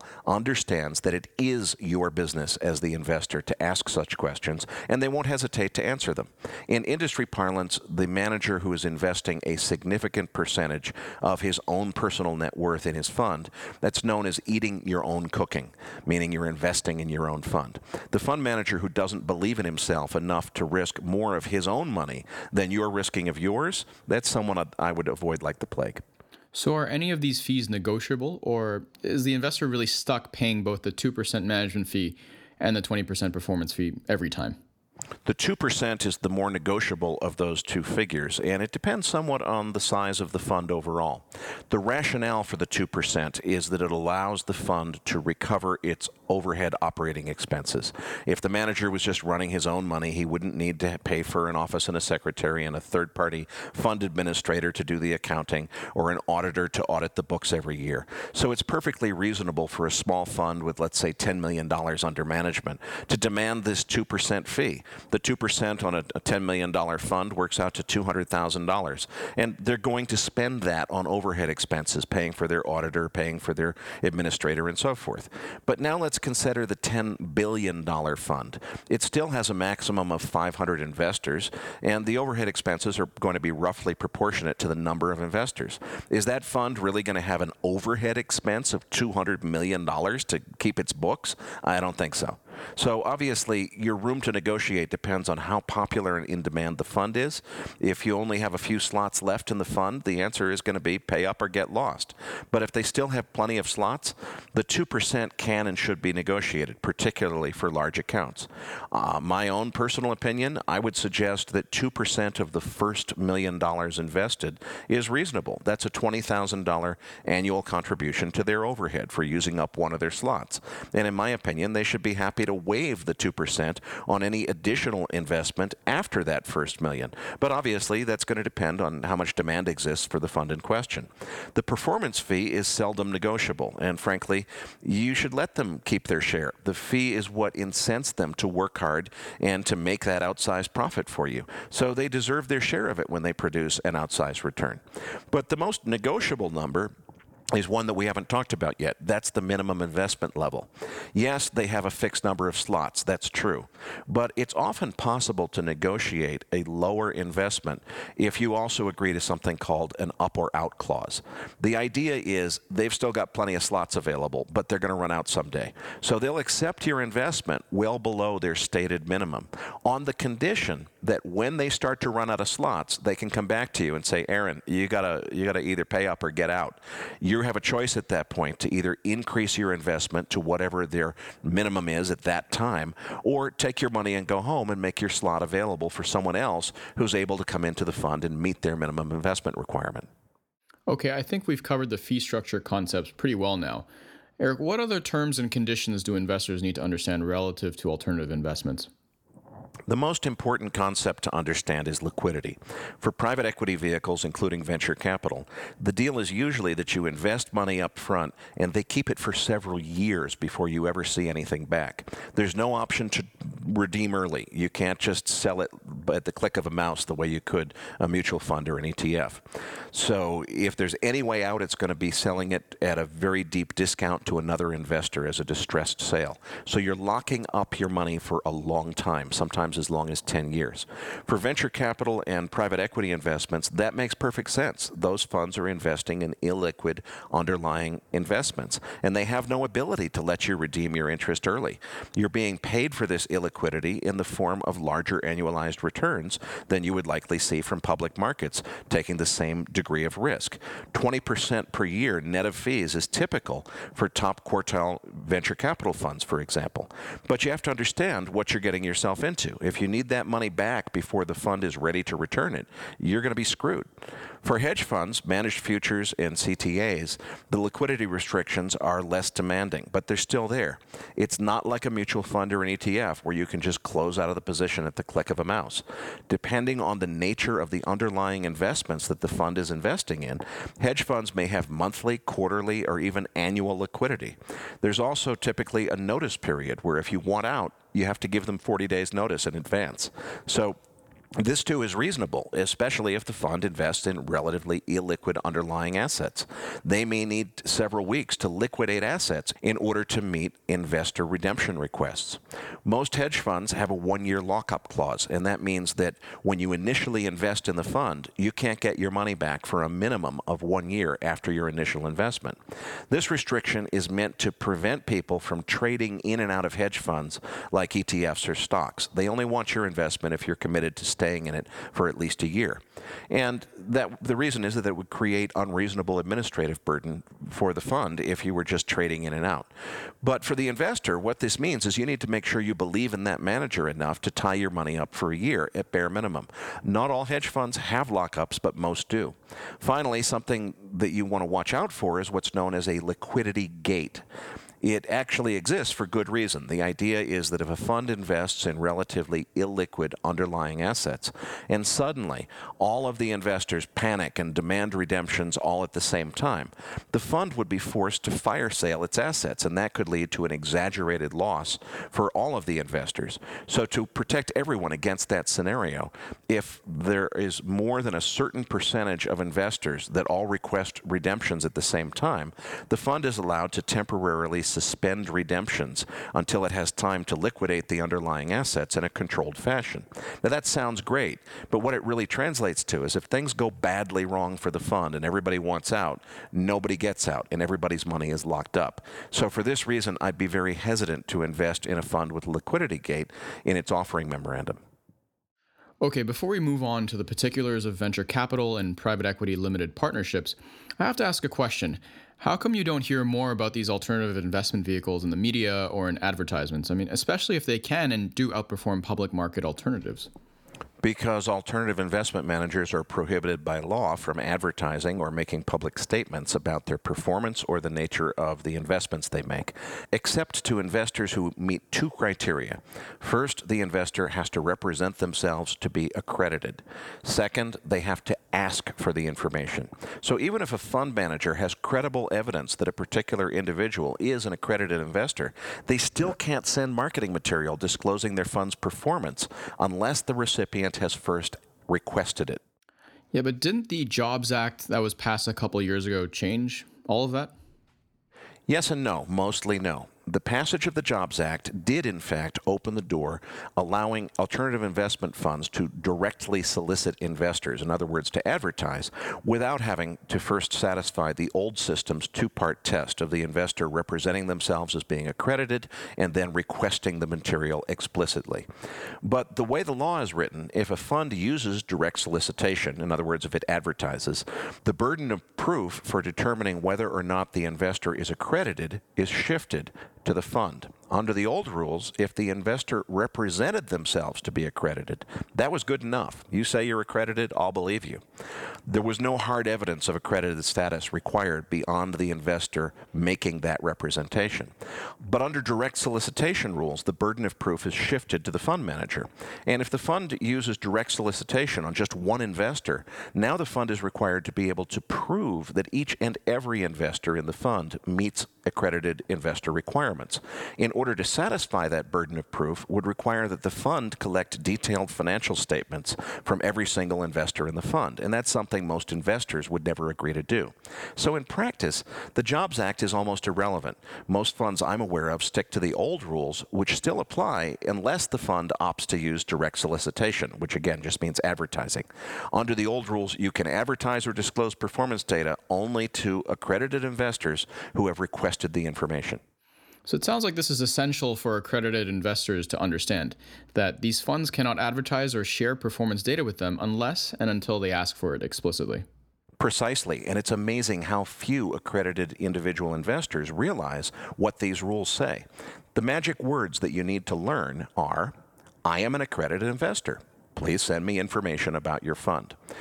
understands that it is your business as the investor to ask such questions, and they won't hesitate to answer them. In industry parlance, the manager who is investing a significant percentage of his own personal net worth in his fund, that's known as eating your own cooking, meaning you're investing in your own fund. The fund manager who doesn't believe in himself enough to risk more of his own money than you're risking of yours, that's someone I would avoid like the plague. So are any of these fees negotiable, or is the investor really stuck paying both the two percent management fee and the twenty percent performance fee every time? The two percent is the more negotiable of those two figures, and it depends somewhat on the size of the fund overall. The rationale for the two percent is that it allows the fund to recover its overhead operating expenses. If the manager was just running his own money, he wouldn't need to pay for an office and a secretary and a third-party fund administrator to do the accounting or an auditor to audit the books every year. So it's perfectly reasonable for a small fund with, let's say, ten million dollars under management to demand this two percent fee. The two percent on a, a ten million dollars fund works out to two hundred thousand dollars. And they're going to spend that on overhead expenses, paying for their auditor, paying for their administrator, and so forth. But now let's consider the ten billion dollars fund. It still has a maximum of five hundred investors, and the overhead expenses are going to be roughly proportionate to the number of investors. Is that fund really going to have an overhead expense of two hundred million dollars to keep its books? I don't think so. So obviously, your room to negotiate depends on how popular and in demand the fund is. If you only have a few slots left in the fund, the answer is going to be pay up or get lost. But if they still have plenty of slots, the two percent can and should be negotiated, particularly for large accounts. Uh, my own personal opinion, I would suggest that two percent of the first million dollars invested is reasonable. That's a twenty thousand dollars annual contribution to their overhead for using up one of their slots. And in my opinion, they should be happy to waive the two percent on any additional investment after that first million. But obviously, that's going to depend on how much demand exists for the fund in question. The performance fee is seldom negotiable, and frankly, you should let them keep their share. The fee is what incents them to work hard and to make that outsized profit for you. So they deserve their share of it when they produce an outsized return. But the most negotiable number is one that we haven't talked about yet. That's the minimum investment level. Yes, they have a fixed number of slots, that's true, but it's often possible to negotiate a lower investment if you also agree to something called an up or out clause. The idea is they've still got plenty of slots available, but they're going to run out someday. So they'll accept your investment well below their stated minimum on the condition that when they start to run out of slots, they can come back to you and say, Aaron, you gotta you gotta either pay up or get out. You have a choice at that point to either increase your investment to whatever their minimum is at that time, or take your money and go home and make your slot available for someone else who's able to come into the fund and meet their minimum investment requirement. Okay, I think we've covered the fee structure concepts pretty well now. Eric, what other terms and conditions do investors need to understand relative to alternative investments? The most important concept to understand is liquidity. For private equity vehicles, including venture capital, the deal is usually that you invest money up front and they keep it for several years before you ever see anything back. There's no option to redeem early. You can't just sell it at the click of a mouse the way you could a mutual fund or an E T F. So if there's any way out, it's going to be selling it at a very deep discount to another investor as a distressed sale. So you're locking up your money for a long time, sometimes as long as ten years. For venture capital and private equity investments, that makes perfect sense. Those funds are investing in illiquid underlying investments, and they have no ability to let you redeem your interest early. You're being paid for this illiquidity in the form of larger annualized returns than you would likely see from public markets, taking the same degree of risk. twenty percent per year net of fees is typical for top quartile venture capital funds, for example. But you have to understand what you're getting yourself into. If you need that money back before the fund is ready to return it, you're going to be screwed. For hedge funds, managed futures, and C T As, the liquidity restrictions are less demanding, but they're still there. It's not like a mutual fund or an E T F where you can just close out of the position at the click of a mouse. Depending on the nature of the underlying investments that the fund is investing in, hedge funds may have monthly, quarterly, or even annual liquidity. There's also typically a notice period where if you want out, you have to give them forty days notice in advance. So This too is reasonable, especially if the fund invests in relatively illiquid underlying assets. They may need several weeks to liquidate assets in order to meet investor redemption requests. Most hedge funds have a one-year lockup clause, and that means that when you initially invest in the fund, you can't get your money back for a minimum of one year after your initial investment. This restriction is meant to prevent people from trading in and out of hedge funds like E T Fs or stocks. They only want your investment if you're committed to staying in it for at least a year. And that the reason is that it would create unreasonable administrative burden for the fund if you were just trading in and out. But for the investor, what this means is you need to make sure you believe in that manager enough to tie your money up for a year at bare minimum. Not all hedge funds have lockups, but most do. Finally, something that you want to watch out for is what's known as a liquidity gate. It actually exists for good reason. The idea is that if a fund invests in relatively illiquid underlying assets, and suddenly all of the investors panic and demand redemptions all at the same time, the fund would be forced to fire sale its assets, and that could lead to an exaggerated loss for all of the investors. So to protect everyone against that scenario, if there is more than a certain percentage of investors that all request redemptions at the same time, the fund is allowed to temporarily suspend redemptions until it has time to liquidate the underlying assets in a controlled fashion. Now that sounds great, but what it really translates to is if things go badly wrong for the fund and everybody wants out, nobody gets out and everybody's money is locked up. So for this reason, I'd be very hesitant to invest in a fund with a liquidity gate in its offering memorandum. Okay, before we move on to the particulars of venture capital and private equity limited partnerships, I have to ask a question. How come you don't hear more about these alternative investment vehicles in the media or in advertisements? I mean, especially if they can and do outperform public market alternatives. Because alternative investment managers are prohibited by law from advertising or making public statements about their performance or the nature of the investments they make, except to investors who meet two criteria. First, the investor has to represent themselves to be accredited. Second, they have to ask for the information. So even if a fund manager has credible evidence that a particular individual is an accredited investor, they still can't send marketing material disclosing their fund's performance unless the recipient has first requested it. Yeah, but didn't the Jobs Act that was passed a couple of years ago change all of that? Yes and no, mostly no. The passage of the Jobs Act did, in fact, open the door, allowing alternative investment funds to directly solicit investors, in other words, to advertise, without having to first satisfy the old system's two-part test of the investor representing themselves as being accredited and then requesting the material explicitly. But the way the law is written, if a fund uses direct solicitation, in other words, if it advertises, the burden of proof for determining whether or not the investor is accredited is shifted to the fund. Under the old rules, if the investor represented themselves to be accredited, that was good enough. You say you're accredited, I'll believe you. There was no hard evidence of accredited status required beyond the investor making that representation. But under direct solicitation rules, the burden of proof is shifted to the fund manager. And if the fund uses direct solicitation on just one investor, now the fund is required to be able to prove that each and every investor in the fund meets accredited investor requirements. In order to satisfy that burden of proof would require that the fund collect detailed financial statements from every single investor in the fund, and that's something most investors would never agree to do. So in practice, the Jobs Act is almost irrelevant. Most funds I'm aware of stick to the old rules, which still apply unless the fund opts to use direct solicitation, which again just means advertising. Under the old rules, you can advertise or disclose performance data only to accredited investors who have requested the information. So it sounds like this is essential for accredited investors to understand that these funds cannot advertise or share performance data with them unless and until they ask for it explicitly. Precisely, and it's amazing how few accredited individual investors realize what these rules say. The magic words that you need to learn are, I am an accredited investor. Please send me information about your fund.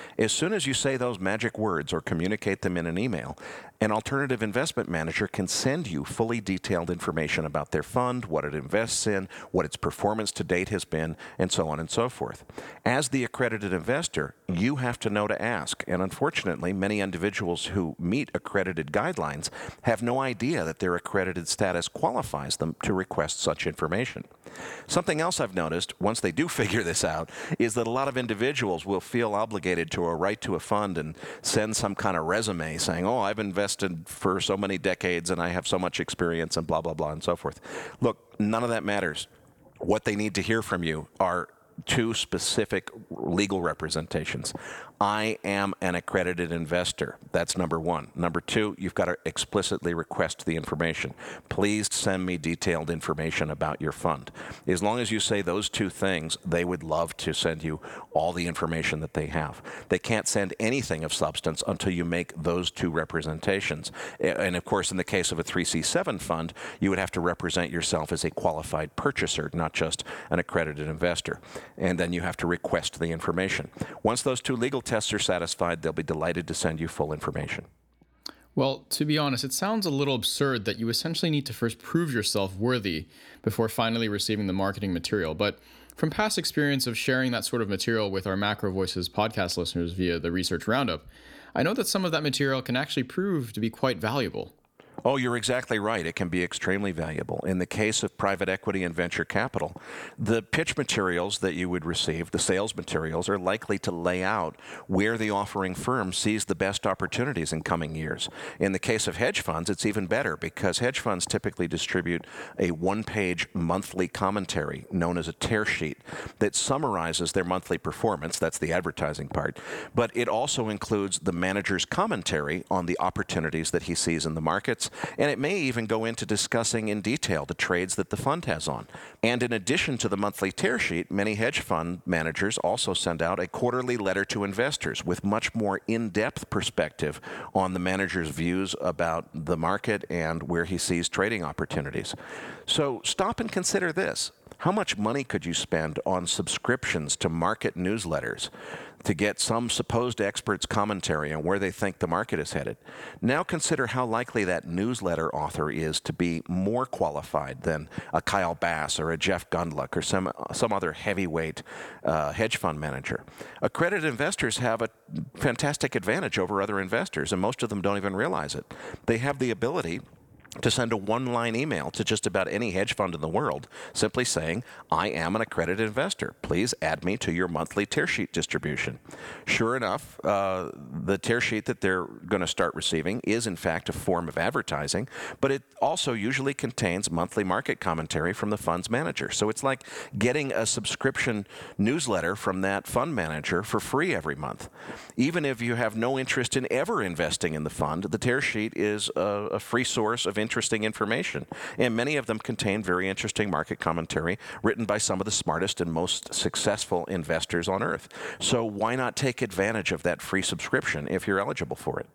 As soon as you say those magic words or communicate them in an email, an alternative investment manager can send you fully detailed information about their fund, what it invests in, what its performance to date has been, and so on and so forth. As the accredited investor, you have to know to ask, and unfortunately, many individuals who meet accredited guidelines have no idea that their accredited status qualifies them to request such information. Something else I've noticed, once they do figure this out, is that a lot of individuals will feel obligated to a write to a fund and send some kind of resume saying, oh, I've invested for so many decades and I have so much experience and blah, blah, blah, and so forth. Look, none of that matters. What they need to hear from you are two specific legal representations. I am an accredited investor. That's number one. Number two, you've got to explicitly request the information. Please send me detailed information about your fund. As long as you say those two things, they would love to send you all the information that they have. They can't send anything of substance until you make those two representations. And of course, in the case of a three C seven fund, you would have to represent yourself as a qualified purchaser, not just an accredited investor. And then you have to request the information. Once those two legal tests are satisfied, they'll be delighted to send you full information. Well, to be honest, it sounds a little absurd that you essentially need to first prove yourself worthy before finally receiving the marketing material. But from past experience of sharing that sort of material with our Macro Voices podcast listeners via the Research Roundup, I know that some of that material can actually prove to be quite valuable. Oh, you're exactly right. It can be extremely valuable. In the case of private equity and venture capital, the pitch materials that you would receive, the sales materials, are likely to lay out where the offering firm sees the best opportunities in coming years. In the case of hedge funds, it's even better because hedge funds typically distribute a one-page monthly commentary known as a tear sheet that summarizes their monthly performance. That's the advertising part. But it also includes the manager's commentary on the opportunities that he sees in the markets. And it may even go into discussing in detail the trades that the fund has on. And in addition to the monthly tear sheet, many hedge fund managers also send out a quarterly letter to investors with much more in-depth perspective on the manager's views about the market and where he sees trading opportunities. So stop and consider this. How much money could you spend on subscriptions to market newsletters to get some supposed expert's commentary on where they think the market is headed? Now consider how likely that newsletter author is to be more qualified than a Kyle Bass or a Jeff Gundlach or some some other heavyweight uh, hedge fund manager. Accredited investors have a fantastic advantage over other investors, and most of them don't even realize it. They have the ability to send a one-line email to just about any hedge fund in the world, simply saying, I am an accredited investor. Please add me to your monthly tear sheet distribution. Sure enough, uh, the tear sheet that they're going to start receiving is in fact a form of advertising, but it also usually contains monthly market commentary from the fund's manager. So it's like getting a subscription newsletter from that fund manager for free every month. Even if you have no interest in ever investing in the fund, the tear sheet is a, a free source of interesting information, and many of them contain very interesting market commentary written by some of the smartest and most successful investors on earth. So why not take advantage of that free subscription if you're eligible for it?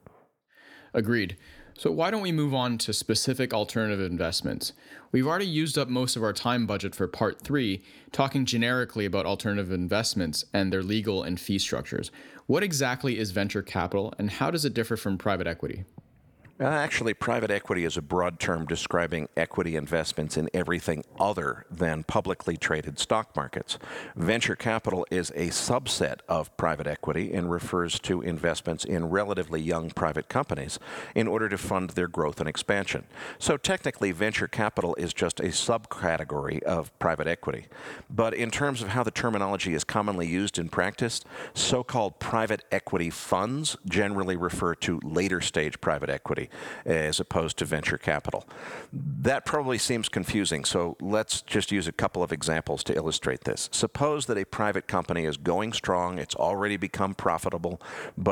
Agreed. So why don't we move on to specific alternative investments? We've already used up most of our time budget for part three, talking generically about alternative investments and their legal and fee structures. What exactly is venture capital, and how does it differ from private equity? Uh, actually, private equity is a broad term describing equity investments in everything other than publicly traded stock markets. Venture capital is a subset of private equity and refers to investments in relatively young private companies in order to fund their growth and expansion. So technically, venture capital is just a subcategory of private equity. But in terms of how the terminology is commonly used in practice, so-called private equity funds generally refer to later stage private equity as opposed to venture capital. That probably seems confusing, so let's just use a couple of examples to illustrate this. Suppose that a private company is going strong, it's already become profitable, but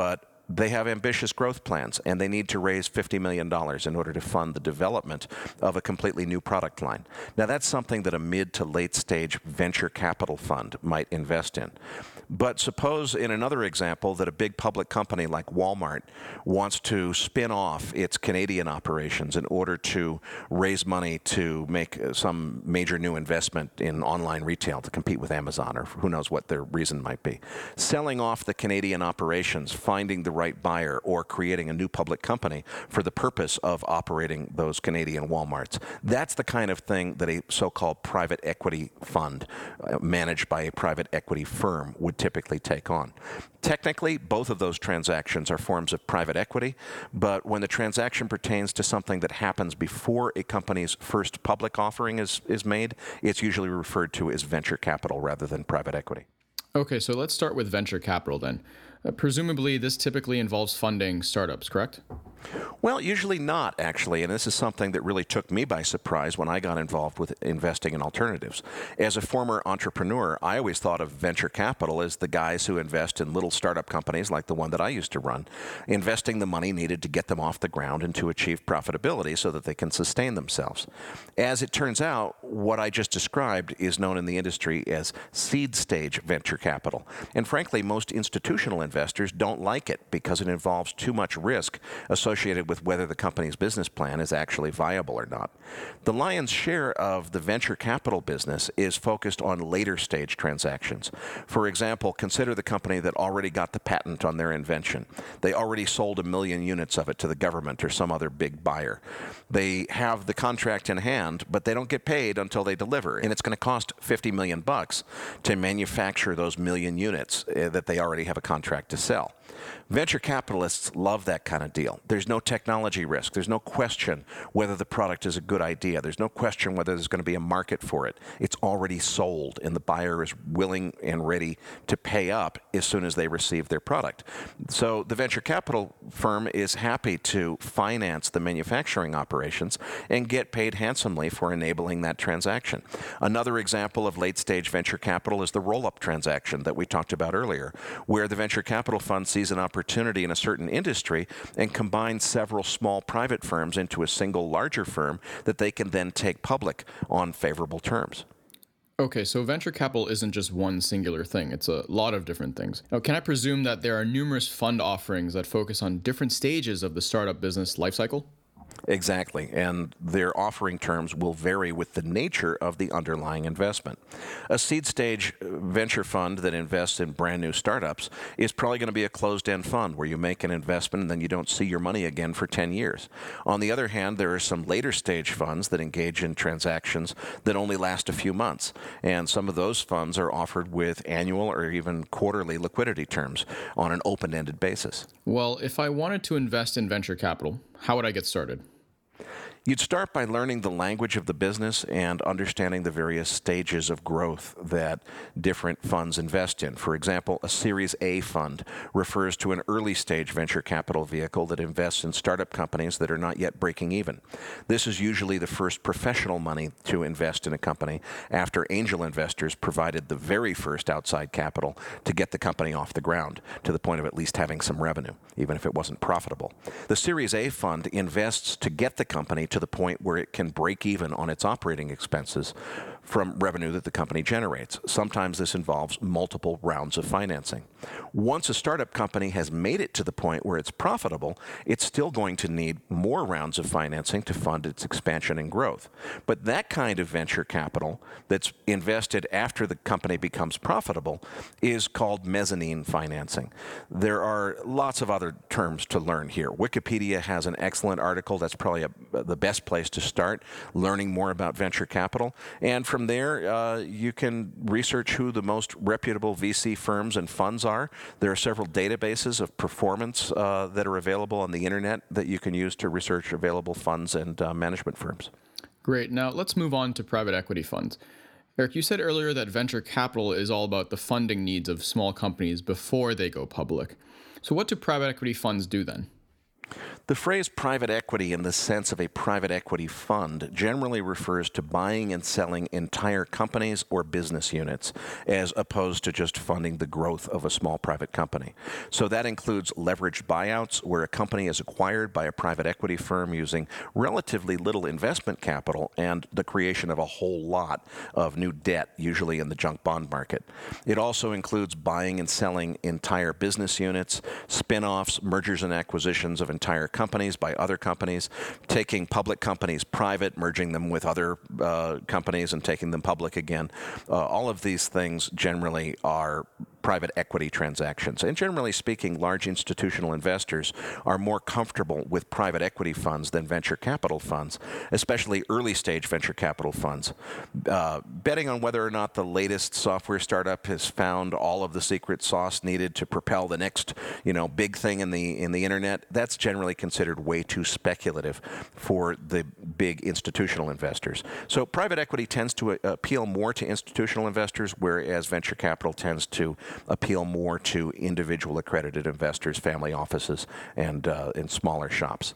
they have ambitious growth plans, and they need to raise fifty million dollars in order to fund the development of a completely new product line. Now, that's something that a mid to late stage venture capital fund might invest in. But suppose in another example that a big public company like Walmart wants to spin off its Canadian operations in order to raise money to make some major new investment in online retail to compete with Amazon, or who knows what their reason might be. Selling off the Canadian operations, finding the right buyer, or creating a new public company for the purpose of operating those Canadian Walmarts. That's the kind of thing that a so-called private equity fund uh, managed by a private equity firm would typically take on. Technically, both of those transactions are forms of private equity, but when the transaction pertains to something that happens before a company's first public offering is, is made, it's usually referred to as venture capital rather than private equity. Okay, so let's start with venture capital then. Uh, presumably, this typically involves funding startups, correct? Well, usually not, actually, and this is something that really took me by surprise when I got involved with investing in alternatives. As a former entrepreneur, I always thought of venture capital as the guys who invest in little startup companies like the one that I used to run, investing the money needed to get them off the ground and to achieve profitability so that they can sustain themselves. As it turns out, what I just described is known in the industry as seed stage venture capital. And frankly, most institutional investors don't like it because it involves too much risk associated with whether the company's business plan is actually viable or not. The lion's share of the venture capital business is focused on later stage transactions. For example, consider the company that already got the patent on their invention. They already sold a million units of it to the government or some other big buyer. They have the contract in hand, but they don't get paid until they deliver, and it's going to cost fifty million bucks to manufacture those million units uh, that they already have a contract to sell. Venture capitalists love that kind of deal. There's no technology risk. There's no question whether the product is a good idea. There's no question whether there's going to be a market for it. It's already sold, and the buyer is willing and ready to pay up as soon as they receive their product. So the venture capital firm is happy to finance the manufacturing operations and get paid handsomely for enabling that transaction. Another example of late-stage venture capital is the roll-up transaction that we talked about earlier, where the venture capital fund sees an opportunity in a certain industry and combines several small private firms into a single larger firm that they can then take public on favorable terms. Okay, so venture capital isn't just one singular thing. It's a lot of different things. Now, can I presume that there are numerous fund offerings that focus on different stages of the startup business lifecycle? Exactly, and their offering terms will vary with the nature of the underlying investment. A seed stage venture fund that invests in brand new startups is probably going to be a closed-end fund where you make an investment and then you don't see your money again for ten years. On the other hand, there are some later stage funds that engage in transactions that only last a few months, and some of those funds are offered with annual or even quarterly liquidity terms on an open-ended basis. Well, if I wanted to invest in venture capital, how would I get started? You'd start by learning the language of the business and understanding the various stages of growth that different funds invest in. For example, a Series A fund refers to an early-stage venture capital vehicle that invests in startup companies that are not yet breaking even. This is usually the first professional money to invest in a company after angel investors provided the very first outside capital to get the company off the ground, to the point of at least having some revenue, even if it wasn't profitable. The Series A fund invests to get the company to to the point where it can break even on its operating expenses from revenue that the company generates. Sometimes this involves multiple rounds of financing. Once a startup company has made it to the point where it's profitable, it's still going to need more rounds of financing to fund its expansion and growth. But that kind of venture capital that's invested after the company becomes profitable is called mezzanine financing. There are lots of other terms to learn here. Wikipedia has an excellent article that's probably a, the best place to start learning more about venture capital. And from there, uh, you can research who the most reputable V C firms and funds are. There are several databases of performance uh, that are available on the internet that you can use to research available funds and uh, management firms. Great. Now let's move on to private equity funds. Eric, you said earlier that venture capital is all about the funding needs of small companies before they go public. So what do private equity funds do then? The phrase private equity in the sense of a private equity fund generally refers to buying and selling entire companies or business units, as opposed to just funding the growth of a small private company. So that includes leveraged buyouts, where a company is acquired by a private equity firm using relatively little investment capital and the creation of a whole lot of new debt, usually in the junk bond market. It also includes buying and selling entire business units, spin-offs, mergers and acquisitions of entire companies by other companies, taking public companies private, merging them with other uh, companies and taking them public again. Uh, all of these things generally are private equity transactions. And generally speaking, large institutional investors are more comfortable with private equity funds than venture capital funds, especially early stage venture capital funds. Uh, betting on whether or not the latest software startup has found all of the secret sauce needed to propel the next, you know, big thing in the in the internet, that's generally considered way too speculative for the big institutional investors. So private equity tends to uh, appeal more to institutional investors, whereas venture capital tends to appeal more to individual accredited investors, family offices, and uh, in smaller shops.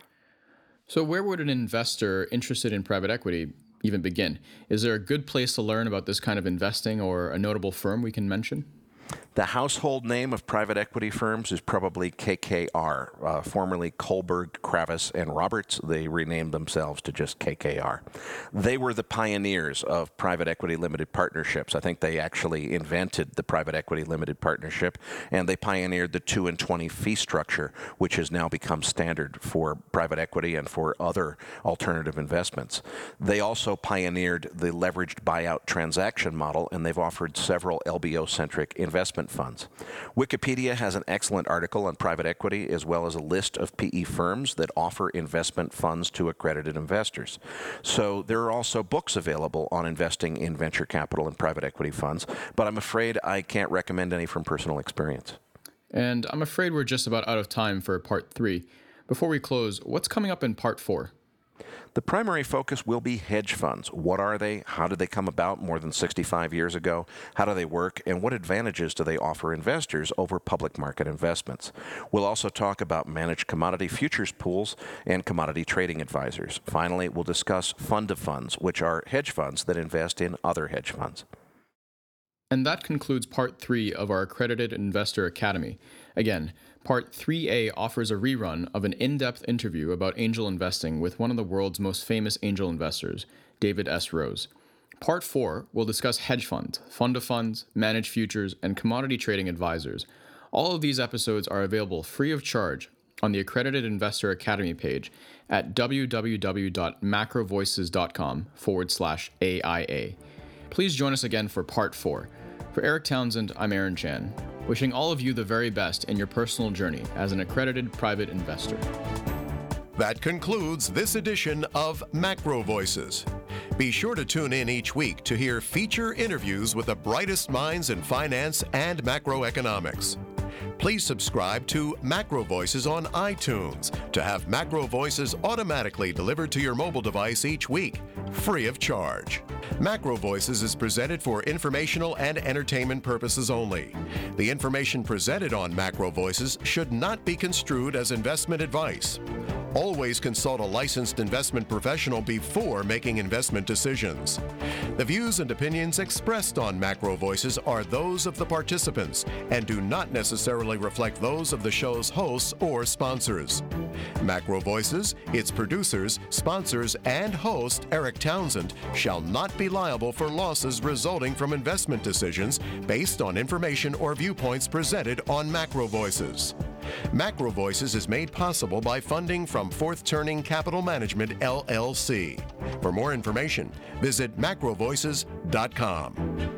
So where would an investor interested in private equity even begin? Is there a good place to learn about this kind of investing, or a notable firm we can mention? The household name of private equity firms is probably K K R, uh, formerly Kohlberg, Kravis, and Roberts. They renamed themselves to just K K R. They were the pioneers of private equity limited partnerships. I think they actually invented the private equity limited partnership, and they pioneered the two and twenty fee structure, which has now become standard for private equity and for other alternative investments. They also pioneered the leveraged buyout transaction model, and they've offered several L B O-centric investment funds. Wikipedia has an excellent article on private equity, as well as a list of P E firms that offer investment funds to accredited investors. So there are also books available on investing in venture capital and private equity funds, but I'm afraid I can't recommend any from personal experience. And I'm afraid we're just about out of time for part three. Before we close, what's coming up in part four? The primary focus will be hedge funds. What are they? How did they come about more than sixty-five years ago? How do they work? And what advantages do they offer investors over public market investments? We'll also talk about managed commodity futures pools and commodity trading advisors. Finally, we'll discuss fund of funds, which are hedge funds that invest in other hedge funds. And that concludes part three of our Accredited Investor Academy. Again, part three A offers a rerun of an in-depth interview about angel investing with one of the world's most famous angel investors, David S. Rose. Part four will discuss hedge funds, fund of funds, managed futures, and commodity trading advisors. All of these episodes are available free of charge on the Accredited Investor Academy page at www.macrovoices.com forward slash AIA. Please join us again for part four. For Eric Townsend, I'm Aaron Chan, wishing all of you the very best in your personal journey as an accredited private investor. That concludes this edition of Macro Voices. Be sure to tune in each week to hear feature interviews with the brightest minds in finance and macroeconomics. Please subscribe to Macro Voices on iTunes to have Macro Voices automatically delivered to your mobile device each week, free of charge. Macro Voices is presented for informational and entertainment purposes only. The information presented on Macro Voices should not be construed as investment advice. Always consult a licensed investment professional before making investment decisions. The views and opinions expressed on Macro Voices are those of the participants and do not necessarily reflect those of the show's hosts or sponsors. Macro Voices, its producers, sponsors, and host, Eric Townsend, shall not be liable for losses resulting from investment decisions based on information or viewpoints presented on Macro Voices. Macro Voices is made possible by funding from Fourth Turning Capital Management, L L C. For more information, visit macro voices dot com.